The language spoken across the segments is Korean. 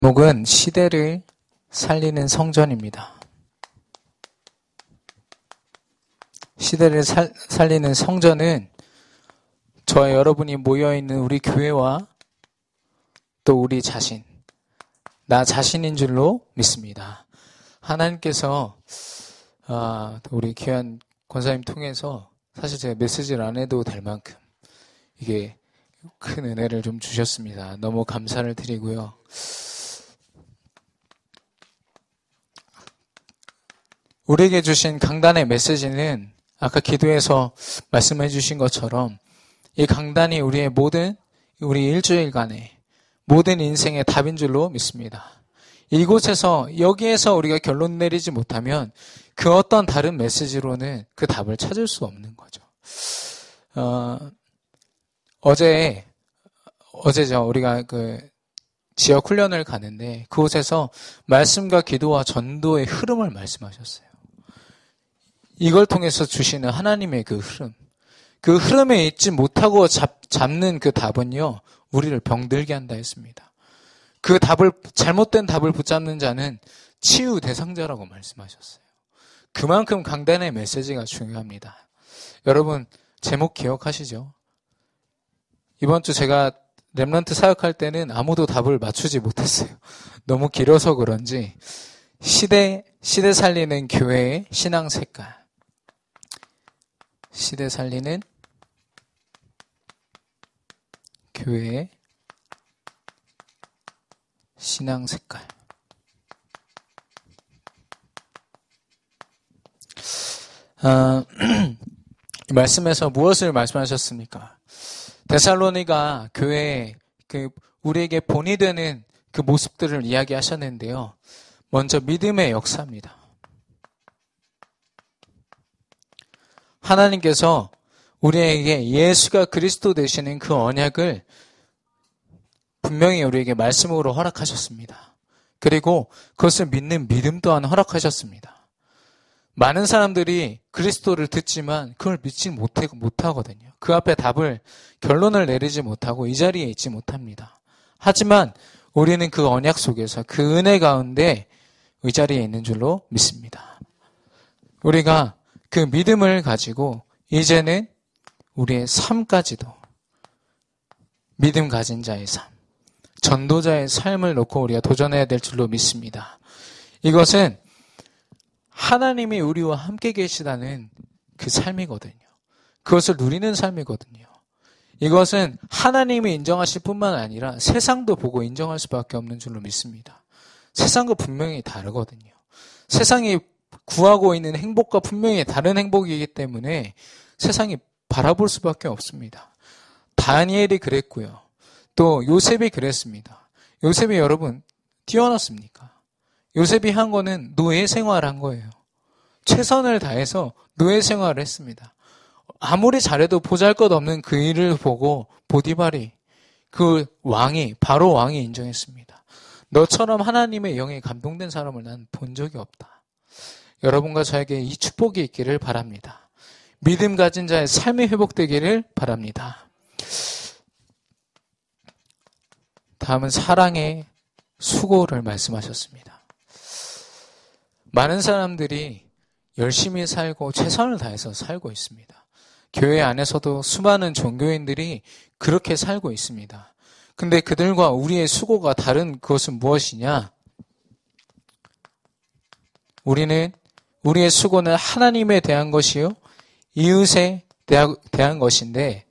제목은 시대를 살리는 성전입니다. 시대를 살리는 성전은 저와 여러분이 모여있는 우리 교회와 또 우리 자신, 나 자신인 줄로 믿습니다. 하나님께서 우리 귀한 권사님 통해서 사실 제가 메시지를 안 해도 될 만큼 이게 큰 은혜를 좀 주셨습니다. 너무 감사를 드리고요. 우리에게 주신 강단의 메시지는 아까 기도에서 말씀해 주신 것처럼 이 강단이 우리 일주일간의 모든 인생의 답인 줄로 믿습니다. 여기에서 우리가 결론 내리지 못하면 그 어떤 다른 메시지로는 그 답을 찾을 수 없는 거죠. 어제죠. 우리가 지역 훈련을 가는데 그곳에서 말씀과 기도와 전도의 흐름을 말씀하셨어요. 이걸 통해서 주시는 하나님의 그 흐름에 있지 못하고 잡는 그 답은요, 우리를 병들게 한다 했습니다. 잘못된 답을 붙잡는 자는 치유 대상자라고 말씀하셨어요. 그만큼 강단의 메시지가 중요합니다. 여러분, 제목 기억하시죠? 이번 주 제가 렘넌트 사역할 때는 아무도 답을 맞추지 못했어요. 너무 길어서 그런지. 시대 살리는 교회의 신앙 색깔. 시대 살리는 교회의 신앙 색깔. 이 말씀에서 무엇을 말씀하셨습니까? 데살로니가 교회에 우리에게 본이 되는 그 모습들을 이야기하셨는데요. 먼저 믿음의 역사입니다. 하나님께서 우리에게 예수가 그리스도 되시는 그 언약을 분명히 우리에게 말씀으로 허락하셨습니다. 그리고 그것을 믿는 믿음 또한 허락하셨습니다. 많은 사람들이 그리스도를 듣지만 그걸 믿지 못하거든요. 그 앞에 결론을 내리지 못하고 이 자리에 있지 못합니다. 하지만 우리는 그 언약 속에서 그 은혜 가운데 이 자리에 있는 줄로 믿습니다. 우리가 그 믿음을 가지고 이제는 우리의 삶까지도 믿음 가진 자의 삶, 전도자의 삶을 놓고 우리가 도전해야 될 줄로 믿습니다. 이것은 하나님이 우리와 함께 계시다는 그 삶이거든요. 그것을 누리는 삶이거든요. 이것은 하나님이 인정하실 뿐만 아니라 세상도 보고 인정할 수밖에 없는 줄로 믿습니다. 세상과 분명히 다르거든요. 세상이 구하고 있는 행복과 분명히 다른 행복이기 때문에 세상이 바라볼 수밖에 없습니다. 다니엘이 그랬고요. 또 요셉이 그랬습니다. 요셉이 여러분 뛰어났습니까? 요셉이 한 거는 노예 생활을 한 거예요. 최선을 다해서 노예 생활을 했습니다. 아무리 잘해도 보잘것없는 그 일을 보고 보디발이 바로 왕이 인정했습니다. 너처럼 하나님의 영에 감동된 사람을 난 본 적이 없다. 여러분과 저에게 이 축복이 있기를 바랍니다. 믿음 가진 자의 삶이 회복되기를 바랍니다. 다음은 사랑의 수고를 말씀하셨습니다. 많은 사람들이 열심히 살고 최선을 다해서 살고 있습니다. 교회 안에서도 수많은 종교인들이 그렇게 살고 있습니다. 근데 그들과 우리의 수고가 다른 그것은 무엇이냐? 우리의 수고는 하나님에 대한 것이요, 이웃에 대한 것인데,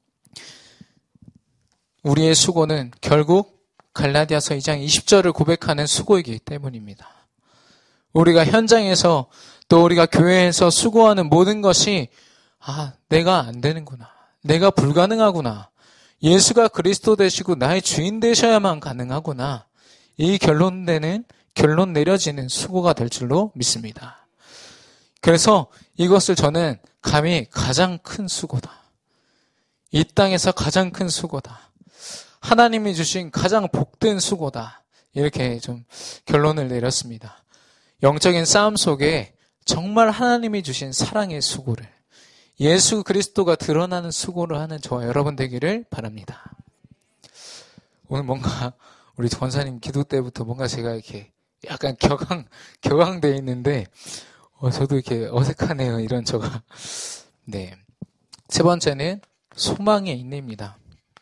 우리의 수고는 결국 갈라디아서 2장 20절을 고백하는 수고이기 때문입니다. 우리가 현장에서 또 우리가 교회에서 수고하는 모든 것이 내가 안 되는구나. 내가 불가능하구나. 예수가 그리스도 되시고 나의 주인 되셔야만 가능하구나. 이 결론 내려지는 수고가 될 줄로 믿습니다. 그래서 이것을 저는 감히 가장 큰 수고다. 이 땅에서 가장 큰 수고다. 하나님이 주신 가장 복된 수고다. 이렇게 좀 결론을 내렸습니다. 영적인 싸움 속에 정말 하나님이 주신 사랑의 수고를, 예수 그리스도가 드러나는 수고를 하는 저와 여러분 되기를 바랍니다. 오늘 뭔가 우리 권사님 기도 때부터 뭔가 제가 이렇게 약간 격앙돼 있는데, 저도 이렇게 어색하네요, 이런 저가. 네. 세 번째는 소망의 인내입니다.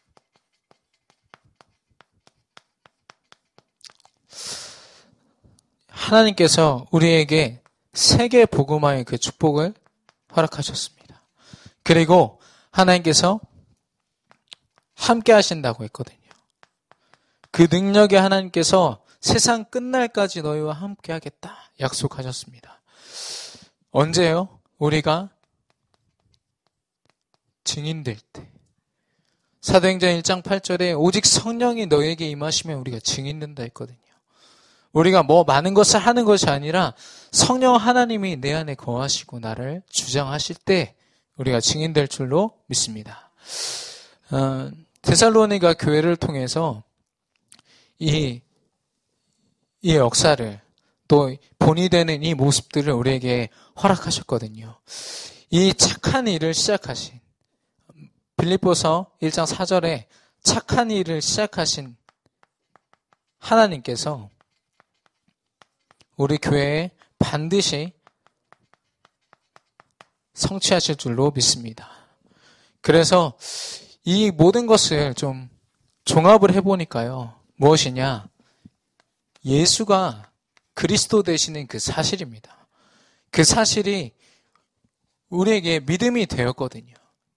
하나님께서 우리에게 세계 복음화의 그 축복을 허락하셨습니다. 그리고 하나님께서 함께 하신다고 했거든요. 그 능력의 하나님께서 세상 끝날까지 너희와 함께 하겠다 약속하셨습니다. 언제요? 우리가 증인될 때. 사도행전 1장 8절에 오직 성령이 너에게 임하시면 우리가 증인된다 했거든요. 우리가 뭐 많은 것을 하는 것이 아니라 성령 하나님이 내 안에 거하시고 나를 주장하실 때 우리가 증인될 줄로 믿습니다. 데살로니가 교회를 통해서 이 역사를 또 본이 되는 이 모습들을 우리에게 허락하셨거든요. 이 착한 일을 시작하신 빌립보서 1장 4절에 착한 일을 시작하신 하나님께서 우리 교회에 반드시 성취하실 줄로 믿습니다. 그래서 이 모든 것을 좀 종합을 해보니까요. 무엇이냐? 예수가 그리스도 되시는 그 사실입니다. 그 사실이 우리에게 믿음이 되었거든요.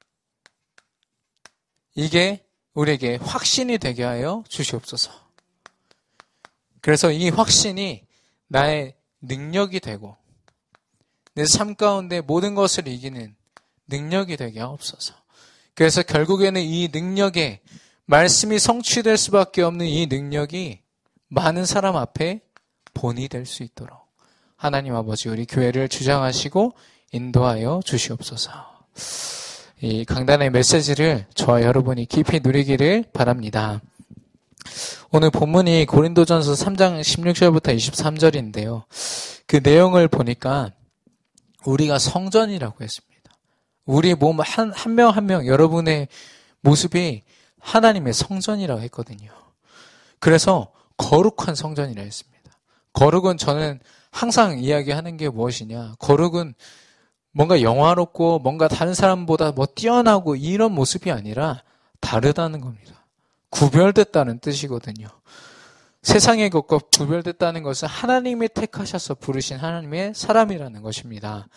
이게 우리에게 확신이 되게 하여 주시옵소서. 그래서 이 확신이 나의 능력이 되고 내 삶 가운데 모든 것을 이기는 능력이 되게 하옵소서. 그래서 결국에는 이 능력에 말씀이 성취될 수밖에 없는 이 능력이 많은 사람 앞에 본이 될 수 있도록 하나님 아버지 우리 교회를 주장하시고 인도하여 주시옵소서. 이 강단의 메시지를 저와 여러분이 깊이 누리기를 바랍니다. 오늘 본문이 고린도전서 3장 16절부터 23절인데요. 그 내용을 보니까 우리가 성전이라고 했습니다. 우리 몸 한 명 한 명 여러분의 모습이 하나님의 성전이라고 했거든요. 그래서 거룩한 성전이라 했습니다. 거룩은 저는 항상 이야기하는 게 무엇이냐. 거룩은 뭔가 영화롭고 뭔가 다른 사람보다 뭐 뛰어나고 이런 모습이 아니라 다르다는 겁니다. 구별됐다는 뜻이거든요. 세상의 것과 구별됐다는 것은 하나님이 택하셔서 부르신 하나님의 사람이라는 것입니다.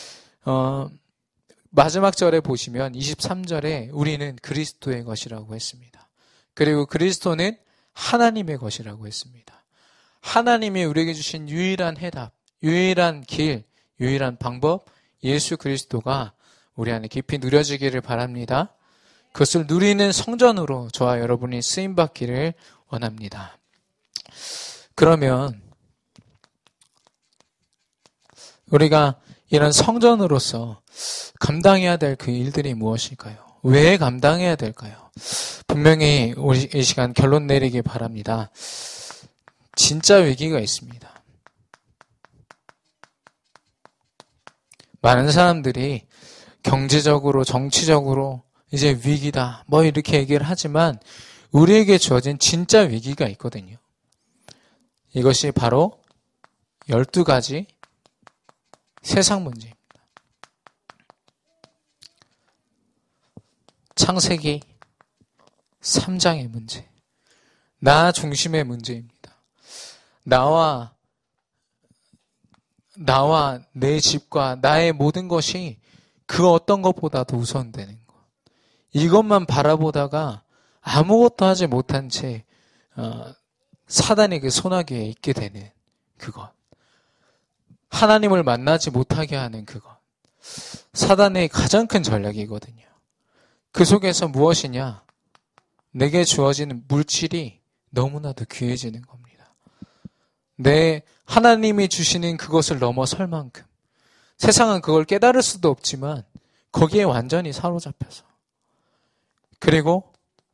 마지막 절에 보시면 23절에 우리는 그리스도의 것이라고 했습니다. 그리고 그리스도는 하나님의 것이라고 했습니다. 하나님이 우리에게 주신 유일한 해답, 유일한 길, 유일한 방법, 예수 그리스도가 우리 안에 깊이 누려지기를 바랍니다. 그것을 누리는 성전으로 저와 여러분이 쓰임받기를 원합니다. 그러면 우리가 이런 성전으로서 감당해야 될 그 일들이 무엇일까요? 왜 감당해야 될까요? 분명히 우리 이 시간 결론 내리기 바랍니다. 진짜 위기가 있습니다. 많은 사람들이 경제적으로, 정치적으로 이제 위기다, 뭐 이렇게 얘기를 하지만 우리에게 주어진 진짜 위기가 있거든요. 이것이 바로 12가지 세상 문제입니다. 창세기 3장의 문제. 나 중심의 문제입니다. 나와 내 집과 나의 모든 것이 그 어떤 것보다도 우선되는 것. 이것만 바라보다가 아무것도 하지 못한 채 사단의 그 소나기에 있게 되는 그것. 하나님을 만나지 못하게 하는 그것. 사단의 가장 큰 전략이거든요. 그 속에서 무엇이냐? 내게 주어지는 물질이 너무나도 귀해지는 겁니다. 내 하나님이 주시는 그것을 넘어설 만큼 세상은 그걸 깨달을 수도 없지만 거기에 완전히 사로잡혀서 그리고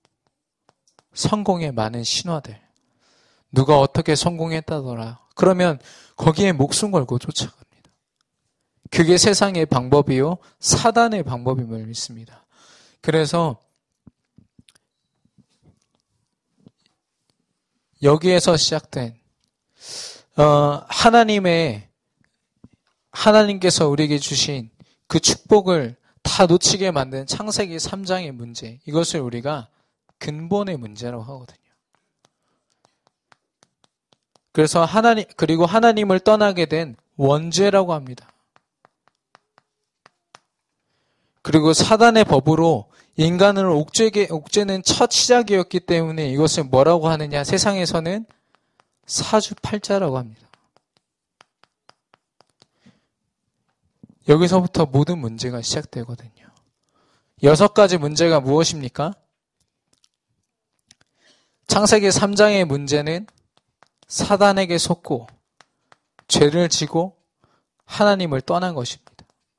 성공의 많은 신화들 누가 어떻게 성공했다더라 그러면 거기에 목숨 걸고 쫓아갑니다. 그게 세상의 방법이요 사단의 방법임을 믿습니다. 그래서 여기에서 시작된 하나님께서 우리에게 주신 그 축복을 다 놓치게 만든 창세기 3장의 문제, 이것을 우리가 근본의 문제라고 하거든요. 그래서 그리고 하나님을 떠나게 된 원죄라고 합니다. 그리고 사단의 법으로 인간을 옥죄는 첫 시작이었기 때문에 이것을 뭐라고 하느냐? 세상에서는 사주팔자라고 합니다. 여기서부터 모든 문제가 시작되거든요. 6가지 문제가 무엇입니까? 창세기 3장의 문제는 사단에게 속고 죄를 지고 하나님을 떠난 것입니다.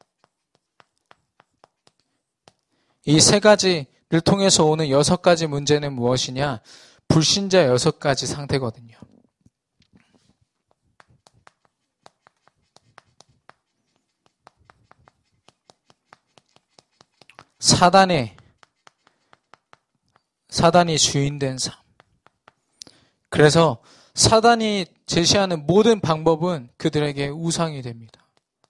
이 3가지를 통해서 오는 6가지 문제는 무엇이냐? 불신자 6가지 상태거든요. 사단이 주인된 삶. 그래서 사단이 제시하는 모든 방법은 그들에게 우상이 됩니다.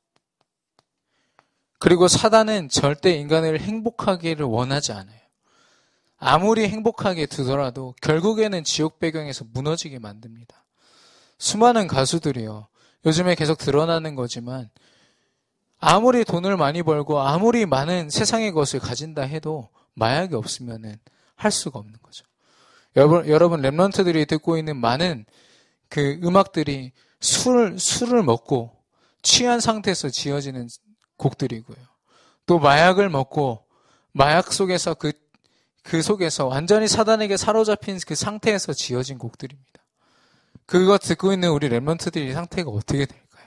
그리고 사단은 절대 인간을 행복하기를 원하지 않아요. 아무리 행복하게 두더라도 결국에는 지옥 배경에서 무너지게 만듭니다. 수많은 가수들이요. 요즘에 계속 드러나는 거지만 아무리 돈을 많이 벌고 아무리 많은 세상의 것을 가진다 해도 마약이 없으면은 할 수가 없는 거죠. 여러분 랩런트들이 듣고 있는 많은 그 음악들이 술을 먹고 취한 상태에서 지어지는 곡들이고요. 또 마약을 먹고 마약 속에서 그 속에서 완전히 사단에게 사로잡힌 그 상태에서 지어진 곡들입니다. 그거 듣고 있는 우리 랩런트들의 상태가 어떻게 될까요?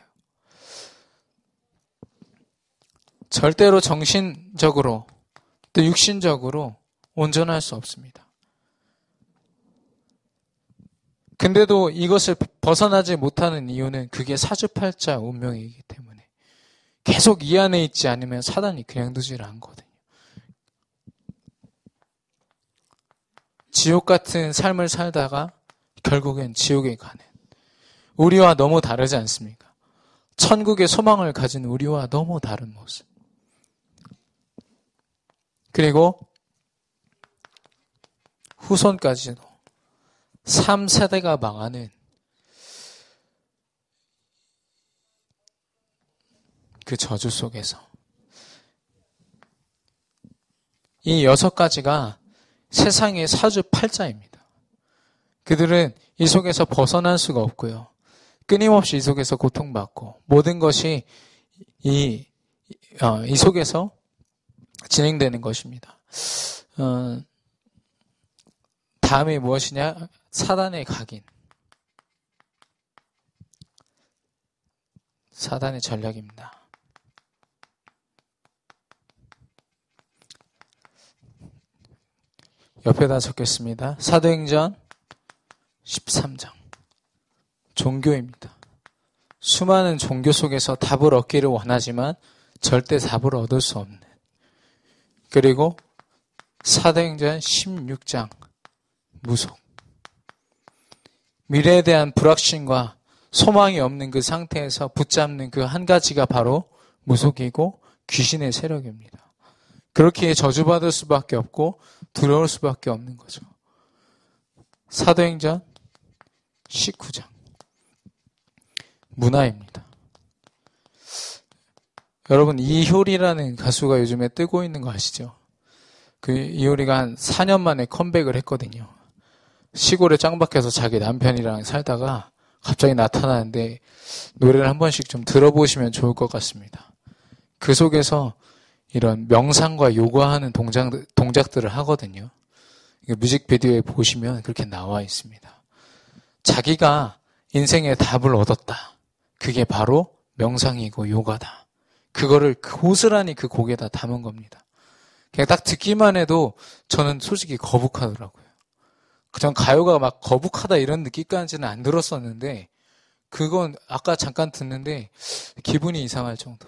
절대로 정신적으로 또 육신적으로 온전할 수 없습니다. 근데도 이것을 벗어나지 못하는 이유는 그게 사주팔자 운명이기 때문에 계속 이 안에 있지 않으면 사단이 그냥 두질 않거든요. 지옥 같은 삶을 살다가 결국엔 지옥에 가는 우리와 너무 다르지 않습니까? 천국의 소망을 가진 우리와 너무 다른 모습. 그리고 후손까지도 3세대가 망하는 그 저주 속에서 이 6가지가 세상의 사주팔자입니다. 그들은 이 속에서 벗어날 수가 없고요. 끊임없이 이 속에서 고통받고 모든 것이 이 속에서 진행되는 것입니다. 다음이 무엇이냐? 사단의 각인. 사단의 전략입니다. 옆에다 적겠습니다. 사도행전 13장. 종교입니다. 수많은 종교 속에서 답을 얻기를 원하지만 절대 답을 얻을 수 없는. 그리고 사도행전 16장. 무속. 미래에 대한 불확신과 소망이 없는 그 상태에서 붙잡는 그 한 가지가 바로 무속이고 귀신의 세력입니다. 그렇게 저주받을 수밖에 없고 두려울 수밖에 없는 거죠. 사도행전 19장. 문화입니다. 여러분 이효리라는 가수가 요즘에 뜨고 있는 거 아시죠? 그 이효리가 한 4년 만에 컴백을 했거든요. 시골에 짱 박혀서 자기 남편이랑 살다가 갑자기 나타나는데 노래를 한 번씩 좀 들어보시면 좋을 것 같습니다. 그 속에서 이런 명상과 요가하는 동작들을 하거든요. 뮤직비디오에 보시면 그렇게 나와 있습니다. 자기가 인생의 답을 얻었다. 그게 바로 명상이고 요가다. 그거를 고스란히 그 곡에다 담은 겁니다. 그냥 딱 듣기만 해도 저는 솔직히 거북하더라고요. 전 가요가 막 거북하다 이런 느낌까지는 안 들었었는데 그건 아까 잠깐 듣는데 기분이 이상할 정도로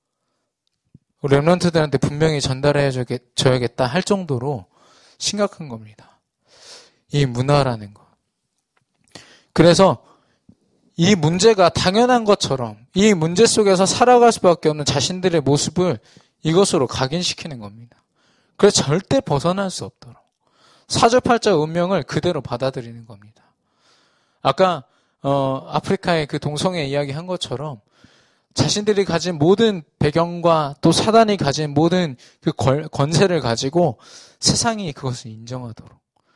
랩런트들한테 분명히 전달해 줘야겠다 할 정도로 심각한 겁니다. 이 문화라는 거. 그래서 이 문제가 당연한 것처럼 이 문제 속에서 살아갈 수밖에 없는 자신들의 모습을 이것으로 각인시키는 겁니다. 그래서 절대 벗어날 수 없도록 사주팔자 운명을 그대로 받아들이는 겁니다. 아까 아프리카의 그 동성애 이야기 한 것처럼 자신들이 가진 모든 배경과 또 사단이 가진 모든 그 권세를 가지고 세상이 그것을 인정하도록.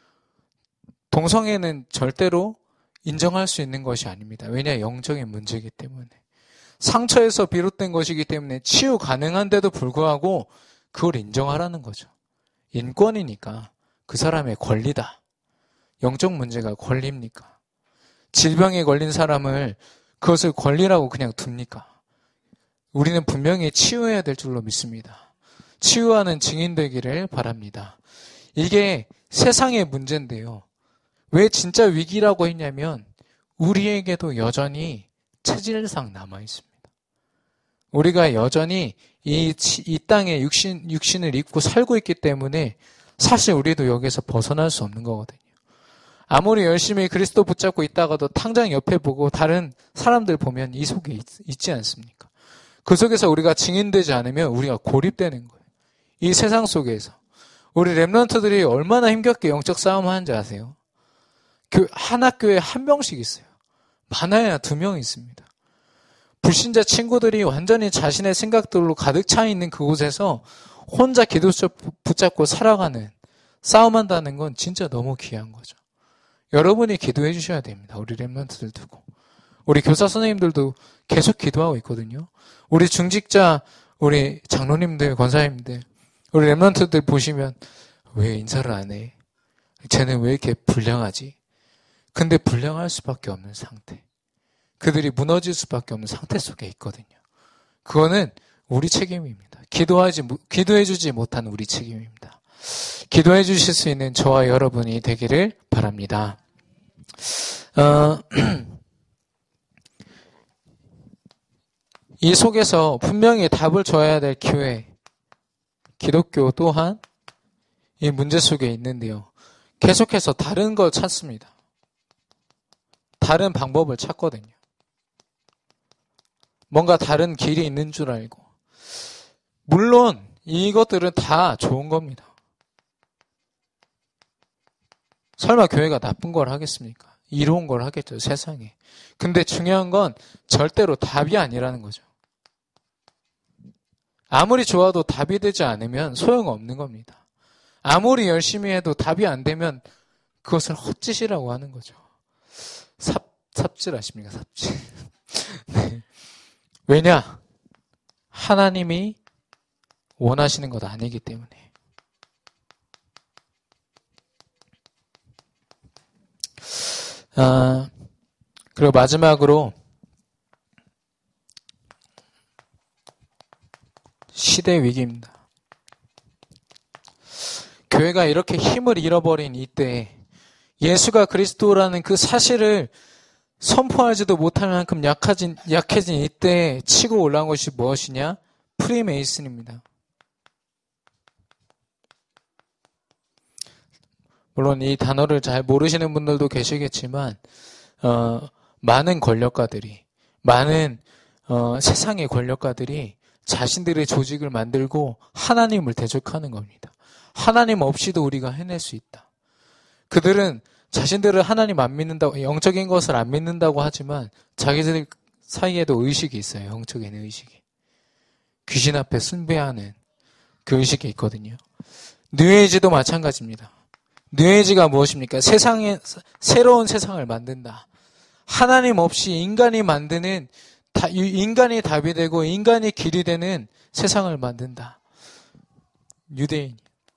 동성애는 절대로 인정할 수 있는 것이 아닙니다. 왜냐? 영적인 문제이기 때문에. 상처에서 비롯된 것이기 때문에 치유 가능한데도 불구하고 그걸 인정하라는 거죠. 인권이니까 그 사람의 권리다. 영적 문제가 권리입니까? 질병에 걸린 사람을 그것을 권리라고 그냥 둡니까? 우리는 분명히 치유해야 될 줄로 믿습니다. 치유하는 증인 되기를 바랍니다. 이게 세상의 문제인데요. 왜 진짜 위기라고 했냐면 우리에게도 여전히 체질상 남아 있습니다. 우리가 여전히 이 땅에 육신을 입고 살고 있기 때문에 사실 우리도 여기서 벗어날 수 없는 거거든요. 아무리 열심히 그리스도 붙잡고 있다가도 당장 옆에 보고 다른 사람들 보면 이 속에 있지 않습니까? 그 속에서 우리가 증인되지 않으면 우리가 고립되는 거예요. 이 세상 속에서. 우리 렘넌트들이 얼마나 힘겹게 영적 싸움을 하는지 아세요? 한 학교에 한 명씩 있어요. 많아야 2명 있습니다. 불신자 친구들이 완전히 자신의 생각들로 가득 차 있는 그곳에서 혼자 기도처 붙잡고 살아가는, 싸움한다는 건 진짜 너무 귀한 거죠. 여러분이 기도해 주셔야 됩니다. 우리 렘넌트들 두고. 우리 교사 선생님들도 계속 기도하고 있거든요. 우리 중직자, 우리 장로님들, 권사님들, 우리 렘넌트들 보시면 왜 인사를 안 해? 쟤는 왜 이렇게 불량하지? 근데 불량할 수밖에 없는 상태. 그들이 무너질 수밖에 없는 상태 속에 있거든요. 그거는 우리 책임입니다. 기도해주지 못한 우리 책임입니다. 기도해 주실 수 있는 저와 여러분이 되기를 바랍니다. 이 속에서 분명히 답을 줘야 될 교회, 기독교 또한 이 문제 속에 있는데요. 계속해서 다른 걸 찾습니다. 다른 방법을 찾거든요. 뭔가 다른 길이 있는 줄 알고. 물론 이것들은 다 좋은 겁니다. 설마 교회가 나쁜 걸 하겠습니까? 이로운 걸 하겠죠, 세상에. 근데 중요한 건 절대로 답이 아니라는 거죠. 아무리 좋아도 답이 되지 않으면 소용없는 겁니다. 아무리 열심히 해도 답이 안 되면 그것을 헛짓이라고 하는 거죠. 삽질 아십니까? 삽질. 네. 왜냐? 하나님이 원하시는 것 아니기 때문에. 그리고 마지막으로 시대 위기입니다. 교회가 이렇게 힘을 잃어버린 이때 예수가 그리스도라는 그 사실을 선포하지도 못할 만큼 약해진 이때 치고 올라온 것이 무엇이냐? 프리메이슨입니다. 물론 이 단어를 잘 모르시는 분들도 계시겠지만 많은 권력가들이, 많은 세상의 권력가들이 자신들의 조직을 만들고 하나님을 대적하는 겁니다. 하나님 없이도 우리가 해낼 수 있다. 그들은 자신들을 하나님 안 믿는다고, 영적인 것을 안 믿는다고 하지만 자기들 사이에도 의식이 있어요. 영적인 의식이. 귀신 앞에 숭배하는 그 의식이 있거든요. 뉴에이지도 마찬가지입니다. 뉴에이지가 무엇입니까? 새로운 세상을 만든다. 하나님 없이 인간이 만드는, 인간이 답이 되고 인간이 길이 되는 세상을 만든다. 유대인.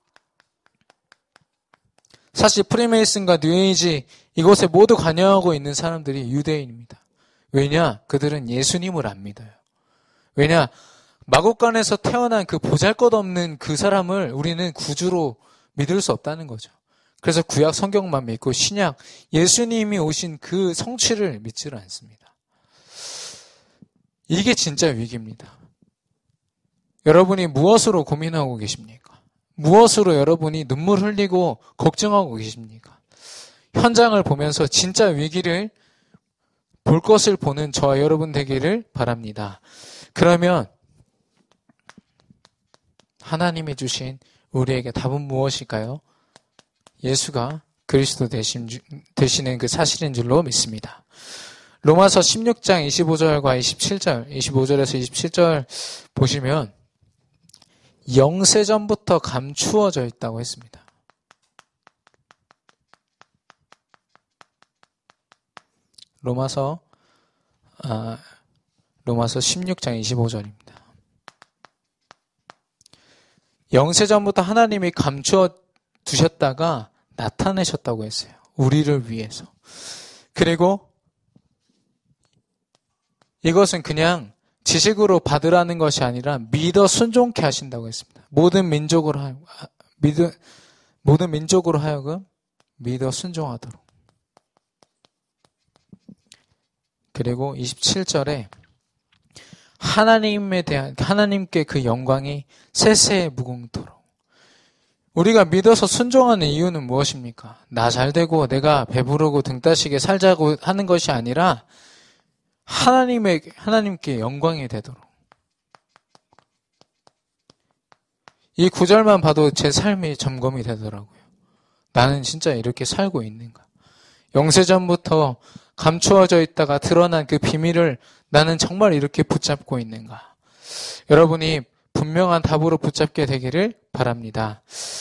사실 프리메이슨과 뉴에이지 이곳에 모두 관여하고 있는 사람들이 유대인입니다. 왜냐? 그들은 예수님을 안 믿어요. 왜냐? 마국간에서 태어난 그 보잘것없는 그 사람을 우리는 구주로 믿을 수 없다는 거죠. 그래서 구약 성경만 믿고 신약 예수님이 오신 그 성취를 믿지를 않습니다. 이게 진짜 위기입니다. 여러분이 무엇으로 고민하고 계십니까? 무엇으로 여러분이 눈물 흘리고 걱정하고 계십니까? 현장을 보면서 진짜 위기를 볼 것을 보는 저와 여러분 되기를 바랍니다. 그러면 하나님이 주신 우리에게 답은 무엇일까요? 예수가 그리스도 되시는 그 사실인 줄로 믿습니다. 로마서 16장 25절과 27절, 25절에서 27절 보시면 영세전부터 감추어져 있다고 했습니다. 로마서 16장 25절입니다. 영세전부터 하나님이 감추어 두셨다가 나타내셨다고 했어요. 우리를 위해서. 그리고 이것은 그냥 지식으로 받으라는 것이 아니라 믿어 순종케 하신다고 했습니다. 모든 민족으로 하여금 믿어 순종하도록. 그리고 27절에 하나님께 그 영광이 세세에 무궁토록. 우리가 믿어서 순종하는 이유는 무엇입니까? 나 잘되고 내가 배부르고 등 따시게 살자고 하는 것이 아니라 하나님께 영광이 되도록. 이 구절만 봐도 제 삶이 점검이 되더라고요. 나는 진짜 이렇게 살고 있는가? 영세전부터 감추어져 있다가 드러난 그 비밀을 나는 정말 이렇게 붙잡고 있는가? 여러분이 분명한 답으로 붙잡게 되기를 바랍니다.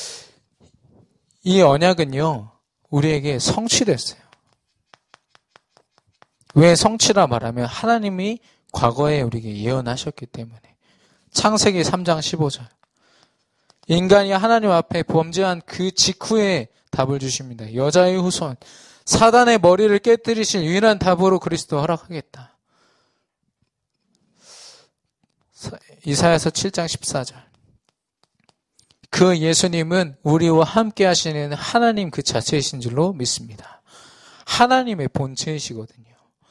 이 언약은요, 우리에게 성취됐어요. 왜 성취라 말하면 하나님이 과거에 우리에게 예언하셨기 때문에. 창세기 3장 15절. 인간이 하나님 앞에 범죄한 그 직후에 답을 주십니다. 여자의 후손, 사단의 머리를 깨뜨리실 유일한 답으로 그리스도 허락하겠다. 이사야서 7장 14절. 그 예수님은 우리와 함께 하시는 하나님 그 자체이신 줄로 믿습니다. 하나님의 본체이시거든요.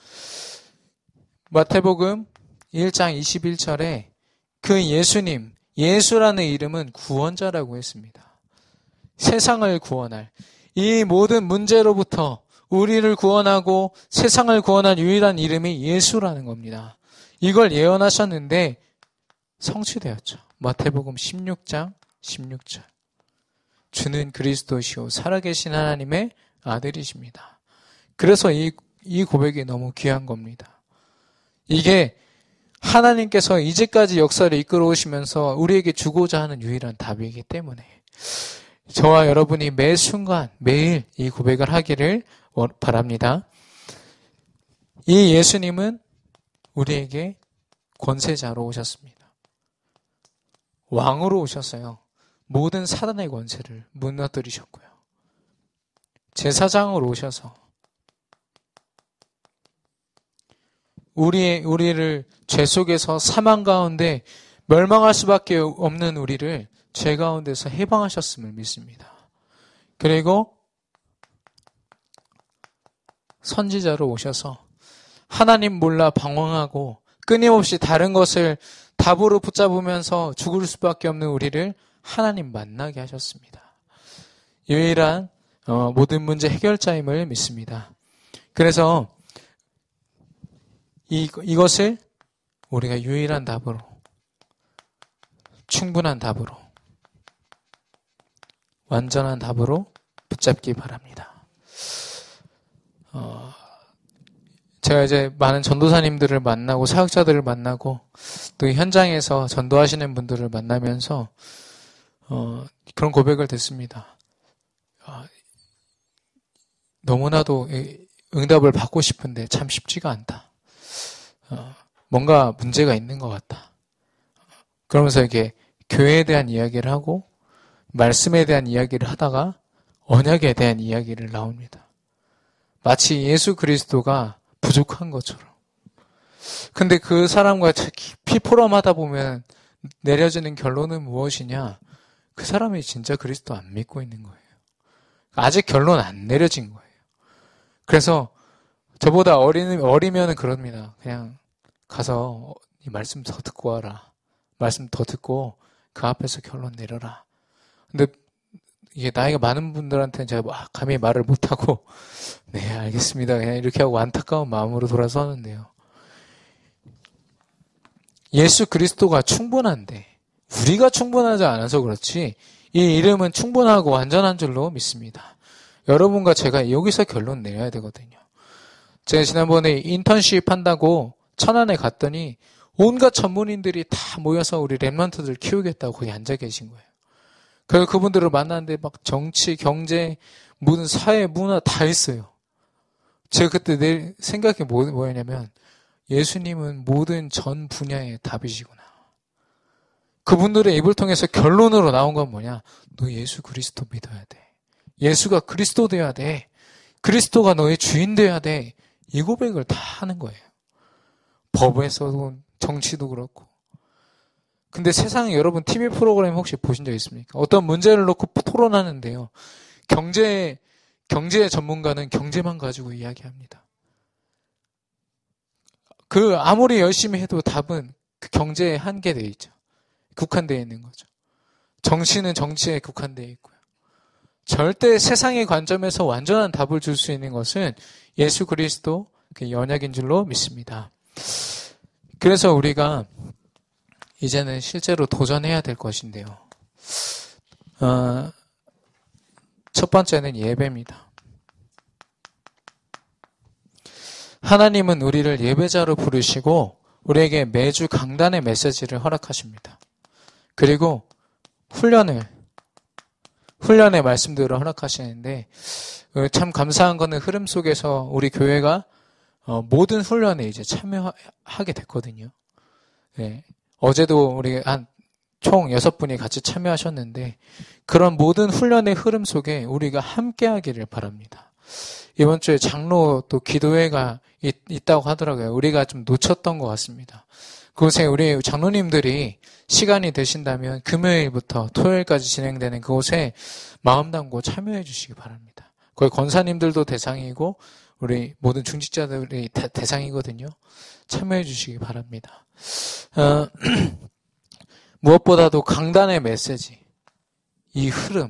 마태복음 1장 21절에 그 예수님, 예수라는 이름은 구원자라고 했습니다. 세상을 구원할, 이 모든 문제로부터 우리를 구원하고 세상을 구원한 유일한 이름이 예수라는 겁니다. 이걸 예언하셨는데 성취되었죠. 마태복음 16장 16절. 주는 그리스도시요 살아계신 하나님의 아들이십니다. 그래서 이 고백이 너무 귀한 겁니다. 이게 하나님께서 이제까지 역사를 이끌어 오시면서 우리에게 주고자 하는 유일한 답이기 때문에 저와 여러분이 매 순간 매일 이 고백을 하기를 바랍니다. 이 예수님은 우리에게 권세자로 오셨습니다. 왕으로 오셨어요. 모든 사단의 권세를 무너뜨리셨고요. 제사장으로 오셔서 우리를 죄 속에서 사망 가운데 멸망할 수밖에 없는 우리를 죄 가운데서 해방하셨음을 믿습니다. 그리고 선지자로 오셔서 하나님 몰라 방황하고 끊임없이 다른 것을 답으로 붙잡으면서 죽을 수밖에 없는 우리를 하나님 만나게 하셨습니다. 유일한 모든 문제 해결자임을 믿습니다. 그래서 이것을 우리가 유일한 답으로, 충분한 답으로, 완전한 답으로 붙잡기 바랍니다. 제가 이제 많은 전도사님들을 만나고 사역자들을 만나고 또 현장에서 전도하시는 분들을 만나면서 그런 고백을 듣습니다. 너무나도 응답을 받고 싶은데 참 쉽지가 않다. 뭔가 문제가 있는 것 같다. 그러면서 이렇게 교회에 대한 이야기를 하고 말씀에 대한 이야기를 하다가 언약에 대한 이야기를 나옵니다. 마치 예수 그리스도가 부족한 것처럼. 근데 그 사람과 깊이 포럼하다 보면 내려지는 결론은 무엇이냐? 그 사람이 진짜 그리스도 안 믿고 있는 거예요. 아직 결론 안 내려진 거예요. 그래서 저보다 어리면은 그럽니다. 그냥 가서 이 말씀 더 듣고 와라. 말씀 더 듣고 그 앞에서 결론 내려라. 근데 이게 나이가 많은 분들한테는 제가 막 감히 말을 못하고, 네, 알겠습니다. 그냥 이렇게 하고 안타까운 마음으로 돌아서는데요. 예수 그리스도가 충분한데, 우리가 충분하지 않아서 그렇지, 이 이름은 충분하고 완전한 줄로 믿습니다. 여러분과 제가 여기서 결론 내야 되거든요. 제가 지난번에 인턴십 한다고 천안에 갔더니 온갖 전문인들이 다 모여서 우리 랩런트들 키우겠다고 거기 앉아 계신 거예요. 그래서 그분들을 만났는데 막 정치, 경제, 무슨 사회, 문화 다 있어요. 제가 그때 내 생각이 뭐였냐면 예수님은 모든 전 분야의 답이시구나. 그분들의 입을 통해서 결론으로 나온 건 뭐냐? 너 예수 그리스도 믿어야 돼. 예수가 그리스도 돼야 돼. 그리스도가 너의 주인 돼야 돼. 이 고백을 다 하는 거예요. 법에서도 정치도 그렇고. 근데 세상에 여러분 TV 프로그램 혹시 보신 적 있습니까? 어떤 문제를 놓고 토론하는데요. 경제 전문가는 경제만 가지고 이야기합니다. 아무리 열심히 해도 답은 그 경제에 한계되어 있죠. 국한되어 있는 거죠. 정치는 정치에 국한되어 있고요. 절대 세상의 관점에서 완전한 답을 줄 수 있는 것은 예수 그리스도 그 언약인 줄로 믿습니다. 그래서 우리가 이제는 실제로 도전해야 될 것인데요. 첫 번째는 예배입니다. 하나님은 우리를 예배자로 부르시고 우리에게 매주 강단의 메시지를 허락하십니다. 그리고 훈련의 말씀들을 허락하시는데 참 감사한 거는 흐름 속에서 우리 교회가 모든 훈련에 이제 참여하게 됐거든요. 네. 어제도 우리 총 6분이 같이 참여하셨는데 그런 모든 훈련의 흐름 속에 우리가 함께 하기를 바랍니다. 이번 주에 장로 또 기도회가 있다고 하더라고요. 우리가 좀 놓쳤던 것 같습니다. 그곳에 우리 장로님들이 시간이 되신다면 금요일부터 토요일까지 진행되는 그곳에 마음 담고 참여해 주시기 바랍니다. 거기 권사님들도 대상이고 우리 모든 중직자들이 대상이거든요. 참여해 주시기 바랍니다. 무엇보다도 강단의 메시지, 이 흐름,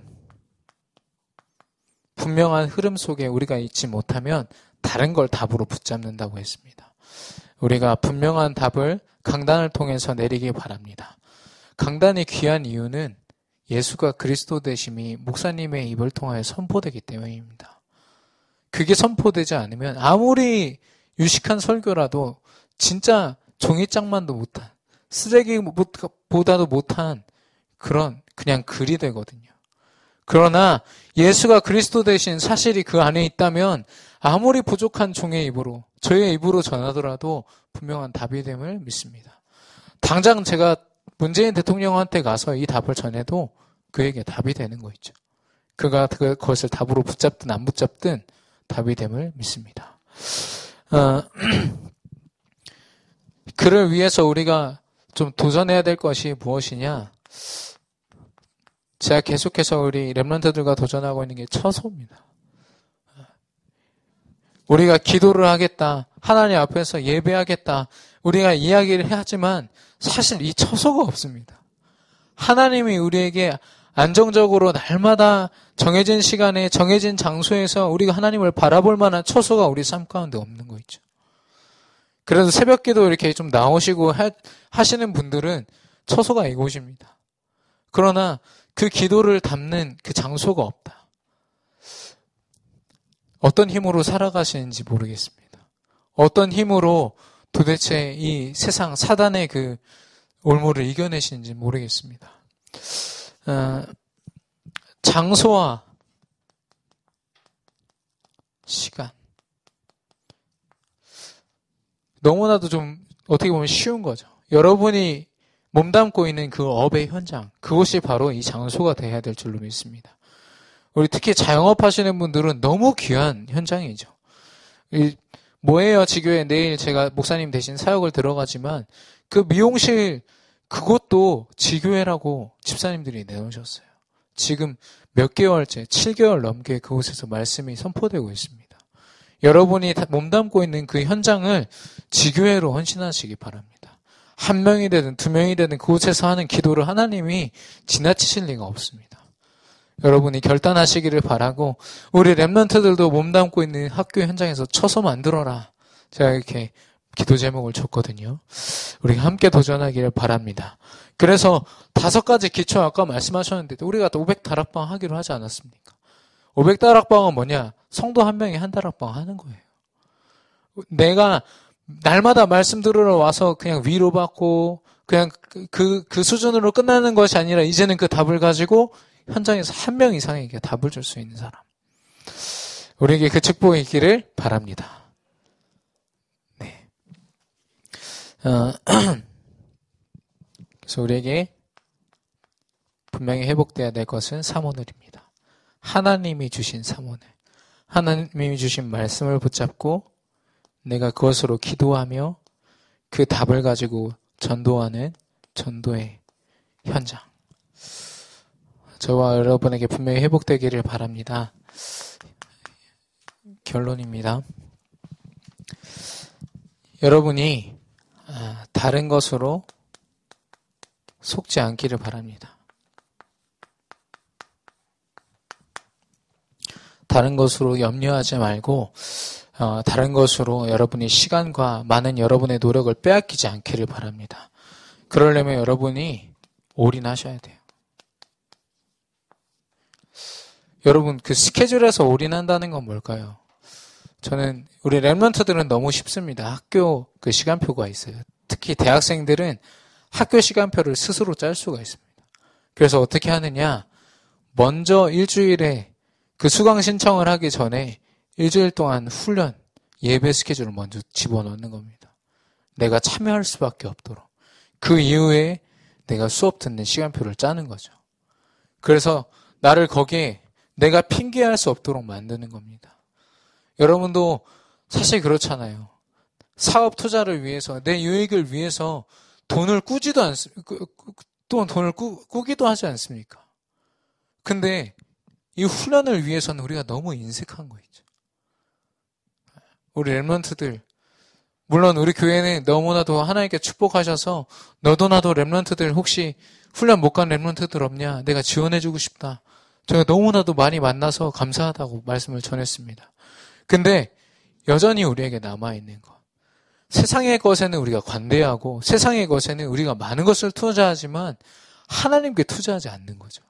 분명한 흐름 속에 우리가 있지 못하면 다른 걸 답으로 붙잡는다고 했습니다. 우리가 분명한 답을 강단을 통해서 내리기 바랍니다. 강단이 귀한 이유는 예수가 그리스도 되심이 목사님의 입을 통하여 선포되기 때문입니다. 그게 선포되지 않으면 아무리 유식한 설교라도 진짜 종이장만도 못한, 쓰레기보다도 못한 그냥 글이 되거든요. 그러나 예수가 그리스도 되신 사실이 그 안에 있다면 아무리 부족한 종의 입으로, 저의 입으로 전하더라도 분명한 답이 됨을 믿습니다. 당장 제가 문재인 대통령한테 가서 이 답을 전해도 그에게 답이 되는 거 있죠. 그가 그것을 답으로 붙잡든 안 붙잡든 답이 됨을 믿습니다. 그를 위해서 우리가 좀 도전해야 될 것이 무엇이냐? 제가 계속해서 우리 랩런트들과 도전하고 있는 게 처소입니다. 우리가 기도를 하겠다, 하나님 앞에서 예배하겠다, 우리가 이야기를 하지만 사실 이 처소가 없습니다. 하나님이 우리에게 안정적으로 날마다 정해진 시간에 정해진 장소에서 우리가 하나님을 바라볼 만한 처소가 우리 삶 가운데 없는 거 있죠. 그래서 새벽기도 이렇게 좀 나오시고 하시는 분들은 처소가 이곳입니다. 그러나 그 기도를 담는 그 장소가 없다. 어떤 힘으로 살아가시는지 모르겠습니다. 어떤 힘으로 도대체 이 세상 사단의 그 올무를 이겨내시는지 모르겠습니다. 장소와 시간. 너무나도 좀 어떻게 보면 쉬운 거죠. 여러분이 몸담고 있는 그 업의 현장, 그것이 바로 이 장소가 돼야 될 줄로 믿습니다. 우리 특히 자영업 하시는 분들은 너무 귀한 현장이죠. 뭐예요, 지교회 내일 제가 목사님 대신 사역을 들어가지만 그 미용실 그것도 지교회라고 집사님들이 내놓으셨어요. 지금 몇 개월째, 7개월 넘게 그곳에서 말씀이 선포되고 있습니다. 여러분이 몸담고 있는 그 현장을 지교회로 헌신하시기 바랍니다. 한 명이 되든 두 명이 되든 그곳에서 하는 기도를 하나님이 지나치실 리가 없습니다. 여러분이 결단하시기를 바라고, 우리 랩런트들도 몸담고 있는 학교 현장에서 쳐서 만들어라. 제가 이렇게 기도 제목을 줬거든요. 우리가 함께 도전하기를 바랍니다. 그래서 5가지 기초 아까 말씀하셨는데 우리가 또 500다락방 하기로 하지 않았습니까? 500다락방은 뭐냐? 성도 한 명이 한 다락방 하는 거예요. 내가 날마다 말씀 들으러 와서 그냥 위로받고 그냥 그 수준으로 끝나는 것이 아니라 이제는 그 답을 가지고 현장에서 한 명 이상에게 답을 줄 수 있는 사람. 우리에게 그 축복이 있기를 바랍니다. 네. 그래서 우리에게 분명히 회복돼야 될 것은 사모늘입니다. 하나님이 주신 사모늘. 하나님이 주신 말씀을 붙잡고 내가 그것으로 기도하며 그 답을 가지고 전도하는 전도의 현장. 저와 여러분에게 분명히 회복되기를 바랍니다. 결론입니다. 여러분이 다른 것으로 속지 않기를 바랍니다. 다른 것으로 염려하지 말고 다른 것으로 여러분이 시간과 많은 여러분의 노력을 빼앗기지 않기를 바랍니다. 그러려면 여러분이 올인하셔야 돼요. 여러분 그 스케줄에서 올인한다는 건 뭘까요? 저는 우리 랩런트들은 너무 쉽습니다. 학교 그 시간표가 있어요. 특히 대학생들은 학교 시간표를 스스로 짤 수가 있습니다. 그래서 어떻게 하느냐? 먼저 일주일에 그 수강 신청을 하기 전에 일주일 동안 훈련, 예배 스케줄을 먼저 집어넣는 겁니다. 내가 참여할 수밖에 없도록. 그 이후에 내가 수업 듣는 시간표를 짜는 거죠. 그래서 나를 거기에 내가 핑계할 수 없도록 만드는 겁니다. 여러분도 사실 그렇잖아요. 사업 투자를 위해서, 내 유익을 위해서 돈을 꾸지도 또 돈을 꾸기도 하지 않습니까? 근데 이 훈련을 위해서는 우리가 너무 인색한 거 있죠. 우리 랩런트들, 물론 우리 교회는 너무나도 하나님께 축복하셔서 너도 나도 랩런트들 혹시 훈련 못 간 랩런트들 없냐? 내가 지원해주고 싶다. 제가 너무나도 많이 만나서 감사하다고 말씀을 전했습니다. 근데 여전히 우리에게 남아있는 것. 세상의 것에는 우리가 관대하고 세상의 것에는 우리가 많은 것을 투자하지만 하나님께 투자하지 않는 거죠.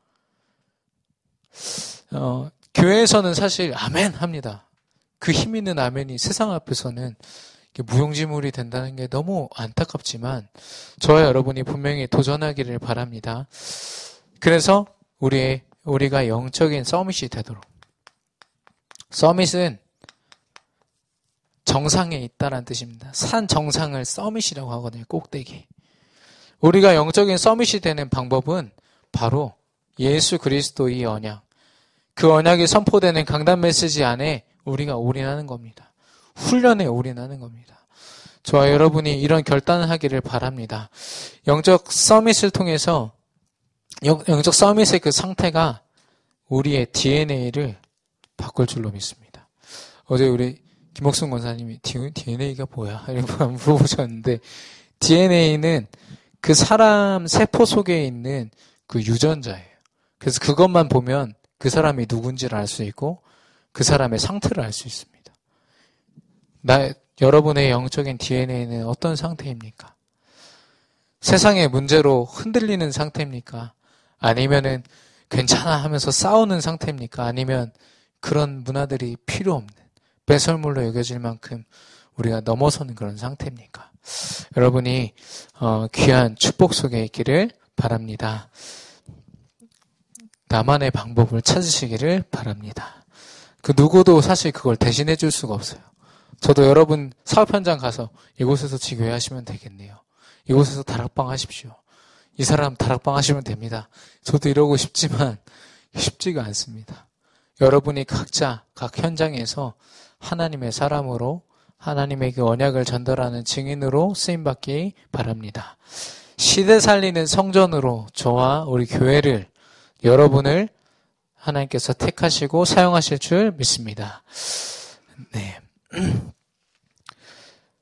교회에서는 사실 아멘 합니다. 그 힘 있는 아멘이 세상 앞에서는 무용지물이 된다는 게 너무 안타깝지만 저와 여러분이 분명히 도전하기를 바랍니다. 그래서 우리가 영적인 서밋이 되도록. 서밋은 정상에 있다라는 뜻입니다. 산 정상을 서밋이라고 하거든요. 꼭대기. 우리가 영적인 서밋이 되는 방법은 바로 예수 그리스도의 언약. 그 언약이 선포되는 강단 메시지 안에 우리가 올인하는 겁니다. 훈련에 올인하는 겁니다. 저와 여러분이 이런 결단을 하기를 바랍니다. 영적 서밋을 통해서 영적 서밋의 그 상태가 우리의 DNA를 바꿀 줄로 믿습니다. 어제 우리 김옥순 권사님이 DNA가 뭐야? 이렇게 물어보셨는데 DNA는 그 사람 세포 속에 있는 그 유전자예요. 그래서 그것만 보면 그 사람이 누군지를 알 수 있고 그 사람의 상태를 알 수 있습니다. 여러분의 영적인 DNA는 어떤 상태입니까? 세상의 문제로 흔들리는 상태입니까? 아니면은 괜찮아 하면서 싸우는 상태입니까? 아니면 그런 문화들이 필요 없는 배설물로 여겨질 만큼 우리가 넘어서는 그런 상태입니까? 여러분이 귀한 축복 속에 있기를 바랍니다. 나만의 방법을 찾으시기를 바랍니다. 그 누구도 사실 그걸 대신해 줄 수가 없어요. 저도 여러분 사업 현장 가서 이곳에서 지교회 하시면 되겠네요. 이곳에서 다락방 하십시오. 이 사람 다락방 하시면 됩니다. 저도 이러고 싶지만 쉽지가 않습니다. 여러분이 각자 각 현장에서 하나님의 사람으로 하나님의 그 언약을 전달하는 증인으로 쓰임받기 바랍니다. 시대 살리는 성전으로 저와 우리 교회를 여러분을 하나님께서 택하시고 사용하실 줄 믿습니다. 네.